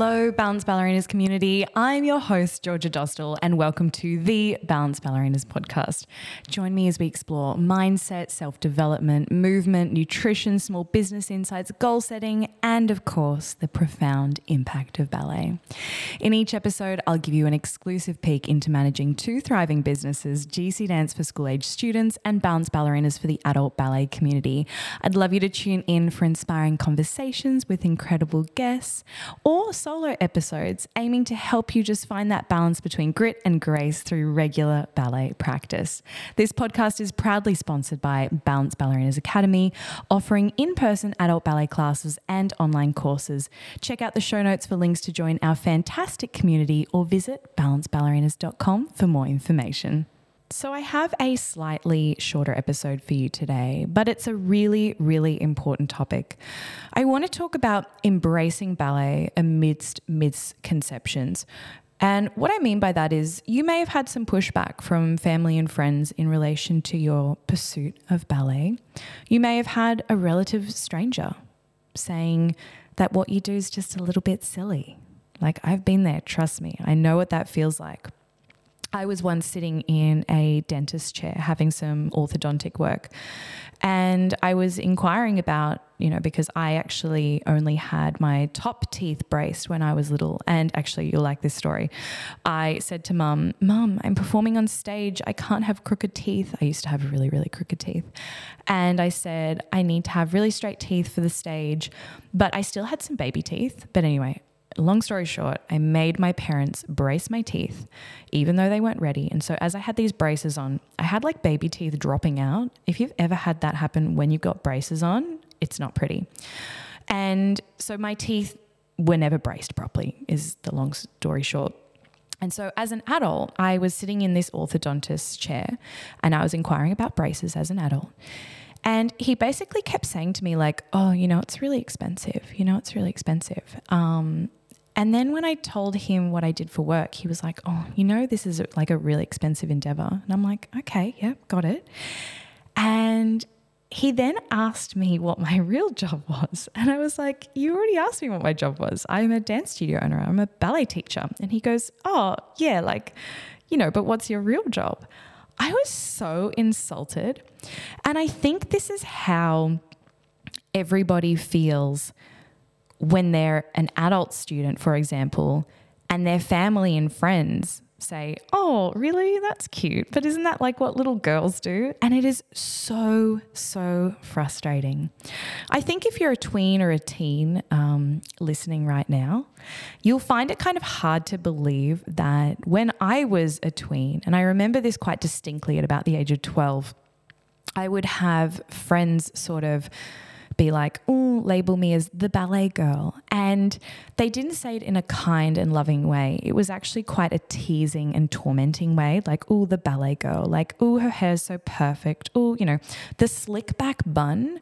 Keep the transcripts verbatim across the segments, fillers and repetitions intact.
Hello, Balanced Ballerinas community. I'm your host, Georgia Dostal, and welcome to the Balanced Ballerinas podcast. Join me as we explore mindset, self-development, movement, nutrition, small business insights, goal setting, and of course, the profound impact of ballet. In each episode, I'll give you an exclusive peek into managing two thriving businesses, G C Dance for school-age students and Balanced Ballerinas for the adult ballet community. I'd love you to tune in for inspiring conversations with incredible guests or solo episodes aiming to help you just find that balance between grit and grace through regular ballet practice. This podcast is proudly sponsored by Balanced Ballerinas Academy, offering in-person adult ballet classes and online courses. Check out the show notes for links to join our fantastic community or visit balanced ballerinas dot com for more information. So I have a slightly shorter episode for you today, but it's a really, really important topic. I want to talk about embracing ballet amidst misconceptions. And what I mean by that is you may have had some pushback from family and friends in relation to your pursuit of ballet. You may have had a relative stranger saying that what you do is just a little bit silly. Like, I've been there, trust me. I know what that feels like. I was once sitting in a dentist chair having some orthodontic work, and I was inquiring about, you know, because I actually only had my top teeth braced when I was little. And actually, you'll like this story. I said to mum, Mum, I'm performing on stage. I can't have crooked teeth. I used to have really, really crooked teeth. And I said, I need to have really straight teeth for the stage, but I still had some baby teeth. But anyway, long story short, I made my parents brace my teeth, even though they weren't ready. And so as I had these braces on, I had like baby teeth dropping out. If you've ever had that happen when you've got braces on, it's not pretty. And so my teeth were never braced properly, is the long story short. And so as an adult, I was sitting in this orthodontist's chair and I was inquiring about braces as an adult. And he basically kept saying to me like, oh, you know, it's really expensive. You know, it's really expensive. Um, And then when I told him what I did for work, he was like, oh, you know, this is like a really expensive endeavor. And I'm like, okay, yeah, got it. And he then asked me what my real job was. And I was like, you already asked me what my job was. I'm a dance studio owner. I'm a ballet teacher. And he goes, oh, yeah, like, you know, but what's your real job? I was so insulted. And I think this is how everybody feels when they're an adult student, for example, and their family and friends say, oh, really? That's cute. But isn't that like what little girls do? And it is so, so frustrating. I think if you're a tween or a teen um, listening right now, you'll find it kind of hard to believe that when I was a tween, and I remember this quite distinctly at about the age of twelve, I would have friends sort of be like, oh, label me as the ballet girl. And they didn't say it in a kind and loving way. It was actually quite a teasing and tormenting way. Like, oh, the ballet girl. Like, oh, her hair's so perfect. Oh, you know, the slick back bun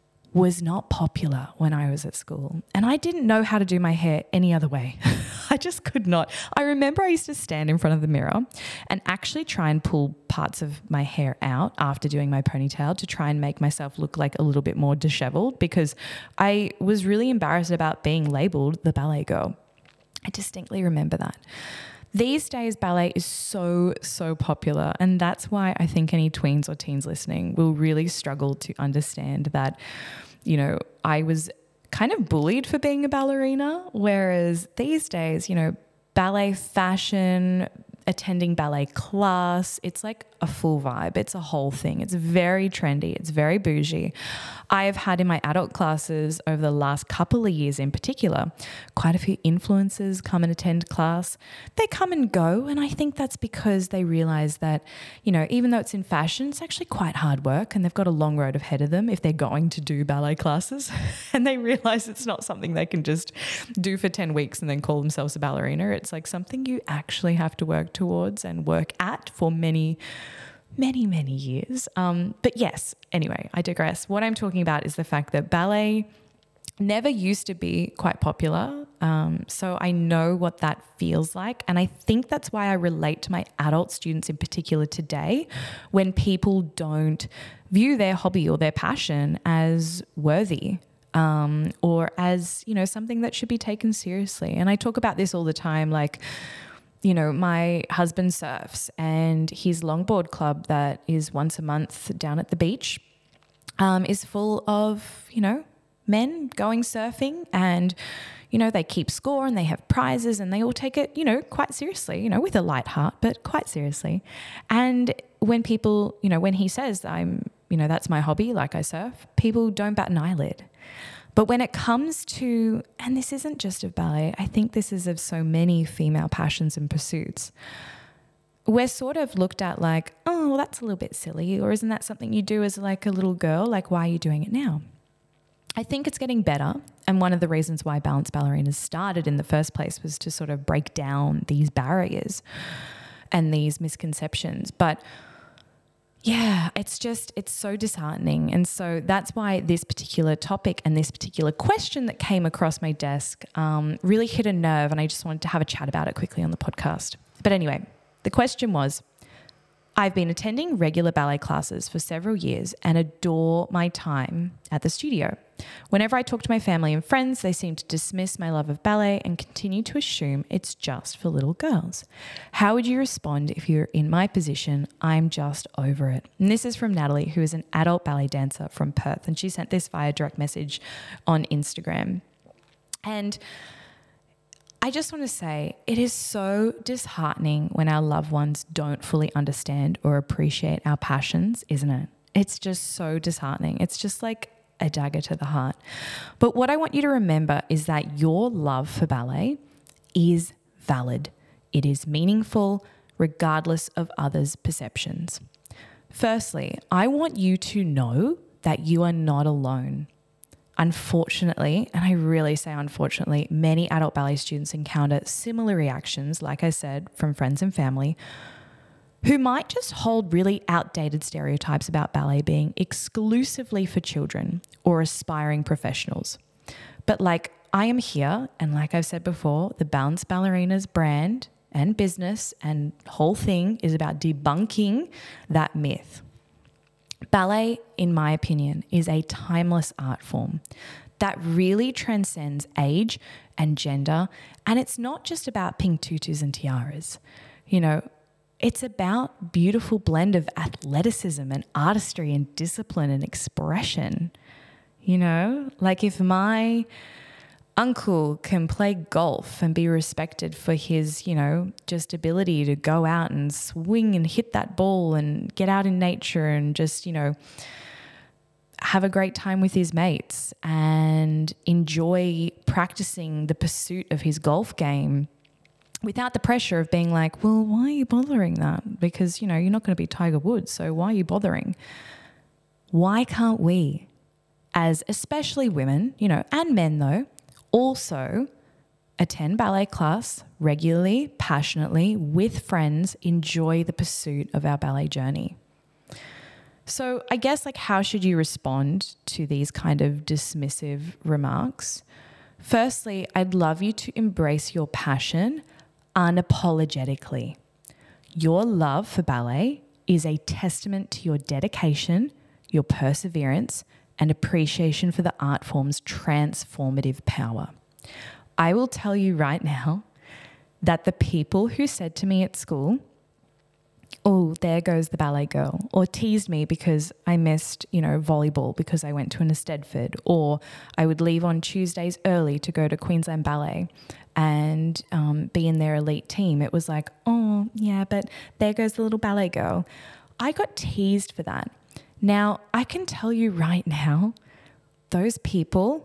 was not popular when I was at school. And I didn't know how to do my hair any other way. I just could not. I remember I used to stand in front of the mirror and actually try and pull parts of my hair out after doing my ponytail to try and make myself look like a little bit more disheveled, because I was really embarrassed about being labeled the ballet girl. I distinctly remember that. These days, ballet is so, so popular. And that's why I think any tweens or teens listening will really struggle to understand that, you know, I was kind of bullied for being a ballerina, whereas these days, you know, ballet fashion, attending ballet class, it's like a full vibe. It's a whole thing. It's very trendy. It's very bougie. I have had in my adult classes over the last couple of years in particular, quite a few influencers come and attend class. They come and go, and I think that's because they realize that, you know, even though it's in fashion, it's actually quite hard work and they've got a long road ahead of them if they're going to do ballet classes. And they realize it's not something they can just do for ten weeks and then call themselves a ballerina. It's like something you actually have to work towards and work at for many many, many years. Um, but yes, anyway, I digress. What I'm talking about is the fact that ballet never used to be quite popular. Um, so I know what that feels like. And I think that's why I relate to my adult students in particular today, when people don't view their hobby or their passion as worthy. um, or as, you know, something that should be taken seriously. And I talk about this all the time, like, you know, my husband surfs and his longboard club that is once a month down at the beach um, is full of, you know, men going surfing, and, you know, they keep score and they have prizes and they all take it, you know, quite seriously, you know, with a light heart, but quite seriously. And when people, you know, when he says I'm, you know, that's my hobby, like I surf, people don't bat an eyelid. But when it comes to, and this isn't just of ballet, I think this is of so many female passions and pursuits, we're sort of looked at like, oh, well, that's a little bit silly, or isn't that something you do as like a little girl? Like, why are you doing it now? I think it's getting better. And one of the reasons why Balance Ballerinas started in the first place was to sort of break down these barriers and these misconceptions. But yeah, it's just, it's so disheartening. And so that's why this particular topic and this particular question that came across my desk um, really hit a nerve, and I just wanted to have a chat about it quickly on the podcast. But anyway, the question was, I've been attending regular ballet classes for several years and adore my time at the studio. Whenever I talk to my family and friends, they seem to dismiss my love of ballet and continue to assume it's just for little girls. How would you respond if you're in my position? I'm just over it. And this is from Natalie, who is an adult ballet dancer from Perth, and she sent this via direct message on Instagram. And I just want to say it is so disheartening when our loved ones don't fully understand or appreciate our passions, isn't it? It's just so disheartening. It's just like a dagger to the heart. But what I want you to remember is that your love for ballet is valid. It is meaningful regardless of others' perceptions. Firstly, I want you to know that you are not alone. Unfortunately, and I really say unfortunately, many adult ballet students encounter similar reactions, like I said, from friends and family, who might just hold really outdated stereotypes about ballet being exclusively for children or aspiring professionals. But like, I am here, and like I've said before, the Balance Ballerinas brand and business and whole thing is about debunking that myth. Ballet, in my opinion, is a timeless art form that really transcends age and gender. And it's not just about pink tutus and tiaras. You know, it's about beautiful blend of athleticism and artistry and discipline and expression. You know, like if my uncle can play golf and be respected for his, you know, just ability to go out and swing and hit that ball and get out in nature and just, you know, have a great time with his mates and enjoy practicing the pursuit of his golf game without the pressure of being like, well, why are you bothering that? Because, you know, you're not going to be Tiger Woods, so why are you bothering? Why can't we, as especially women, you know, and men though, also attend ballet class regularly, passionately, with friends, enjoy the pursuit of our ballet journey? So I guess, like, how should you respond to these kind of dismissive remarks? Firstly, I'd love you to embrace your passion unapologetically. Your love for ballet is a testament to your dedication, your perseverance, and appreciation for the art form's transformative power. I will tell you right now that the people who said to me at school, oh, there goes the ballet girl, or teased me because I missed, you know, volleyball because I went to an Eisteddfod, or I would leave on Tuesdays early to go to Queensland Ballet and um, be in their elite team. It was like, oh, yeah, but there goes the little ballet girl. I got teased for that. Now, I can tell you right now, those people,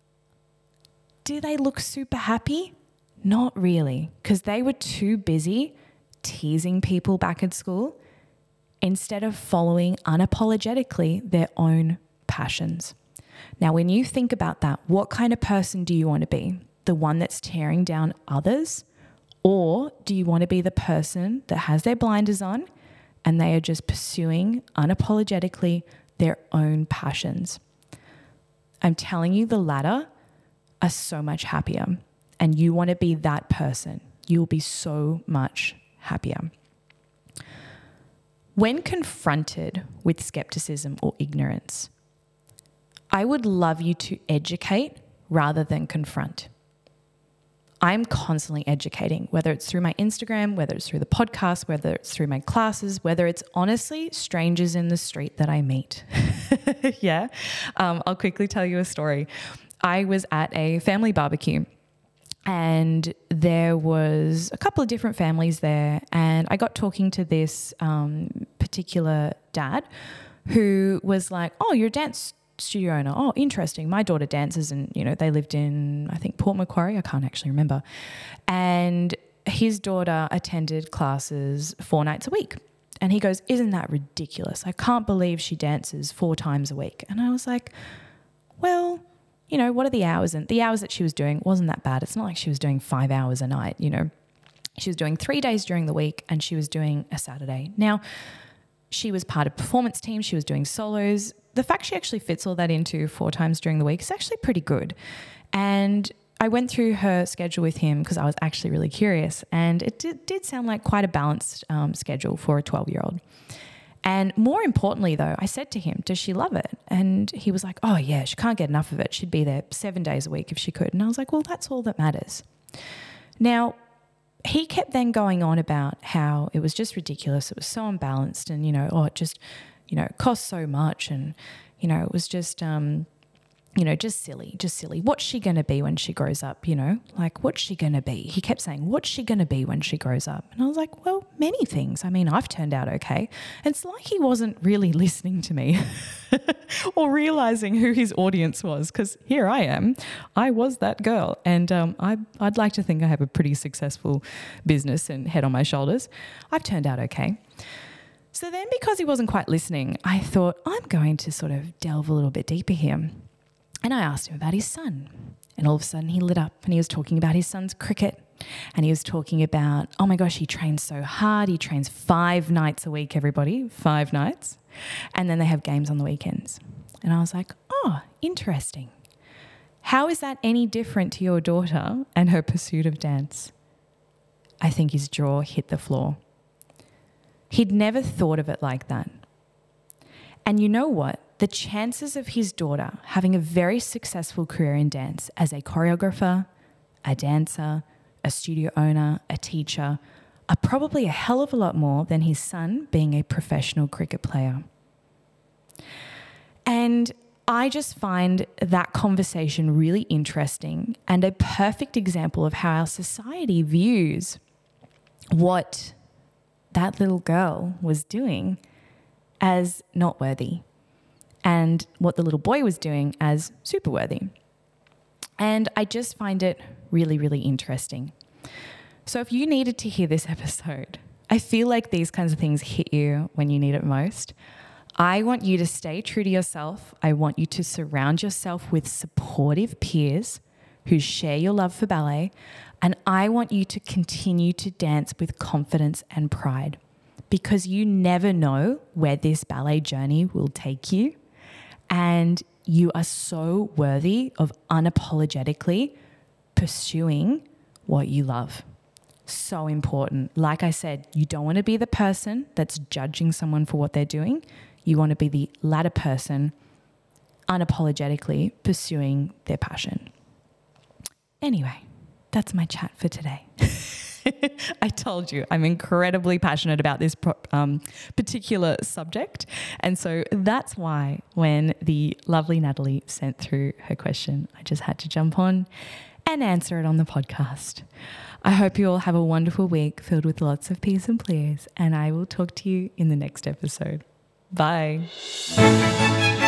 do they look super happy? Not really, because they were too busy teasing people back at school instead of following unapologetically their own passions. Now, when you think about that, what kind of person do you want to be? The one that's tearing down others? Or do you want to be the person that has their blinders on and they are just pursuing unapologetically their own passions? I'm telling you, the latter are so much happier, and you want to be that person. You will be so much happier. When confronted with skepticism or ignorance, I would love you to educate rather than confront. I'm constantly educating, whether it's through my Instagram, whether it's through the podcast, whether it's through my classes, whether it's honestly strangers in the street that I meet. yeah. Um, I'll quickly tell you a story. I was at a family barbecue and there was a couple of different families there, and I got talking to this um, particular dad who was like, oh, you're a dance studio owner. Oh, interesting. My daughter dances, and, you know, they lived in, I think, Port Macquarie. I can't actually remember. And his daughter attended classes four nights a week. And he goes, isn't that ridiculous? I can't believe she dances four times a week. And I was like, well, you know, what are the hours? And the hours that she was doing wasn't that bad. It's not like she was doing five hours a night, you know. She was doing three days during the week and she was doing a Saturday. Now, she was part of performance team. She was doing solos. The fact she actually fits all that into four times during the week is actually pretty good. And I went through her schedule with him because I was actually really curious, and it did, did sound like quite a balanced um, schedule for a twelve-year-old. And more importantly, though, I said to him, does she love it? And he was like, oh, yeah, she can't get enough of it. She'd be there seven days a week if she could. And I was like, well, that's all that matters. Now, he kept then going on about how it was just ridiculous. It was so unbalanced and, you know, oh, it just, you know, cost so much. And, you know, it was just, um, you know, just silly, just silly. What's she going to be when she grows up, you know? Like, what's she going to be? He kept saying, what's she going to be when she grows up? And I was like, well, many things. I mean, I've turned out okay. And it's like he wasn't really listening to me or realizing who his audience was, because here I am. I was that girl. And um, I, I'd like to think I have a pretty successful business and head on my shoulders. I've turned out okay. So then, because he wasn't quite listening, I thought, I'm going to sort of delve a little bit deeper here. And I asked him about his son, and all of a sudden he lit up and he was talking about his son's cricket, and he was talking about, oh my gosh, he trains so hard. He trains five nights a week, everybody, five nights. And then they have games on the weekends. And I was like, oh, interesting. How is that any different to your daughter and her pursuit of dance? I think his jaw hit the floor. He'd never thought of it like that. And you know what? The chances of his daughter having a very successful career in dance as a choreographer, a dancer, a studio owner, a teacher, are probably a hell of a lot more than his son being a professional cricket player. And I just find that conversation really interesting and a perfect example of how our society views what that little girl was doing as not worthy, and what the little boy was doing as super worthy. And I just find it really, really interesting. So if you needed to hear this episode, I feel like these kinds of things hit you when you need it most. I want you to stay true to yourself. I want you to surround yourself with supportive peers who share your love for ballet. And I want you to continue to dance with confidence and pride, because you never know where this ballet journey will take you. And you are so worthy of unapologetically pursuing what you love. So important. Like I said, you don't want to be the person that's judging someone for what they're doing. You want to be the latter person unapologetically pursuing their passion. Anyway, that's my chat for today. I told you I'm incredibly passionate about this um, particular subject. And so that's why when the lovely Natalie sent through her question, I just had to jump on and answer it on the podcast. I hope you all have a wonderful week filled with lots of peace and pleas, and I will talk to you in the next episode. Bye.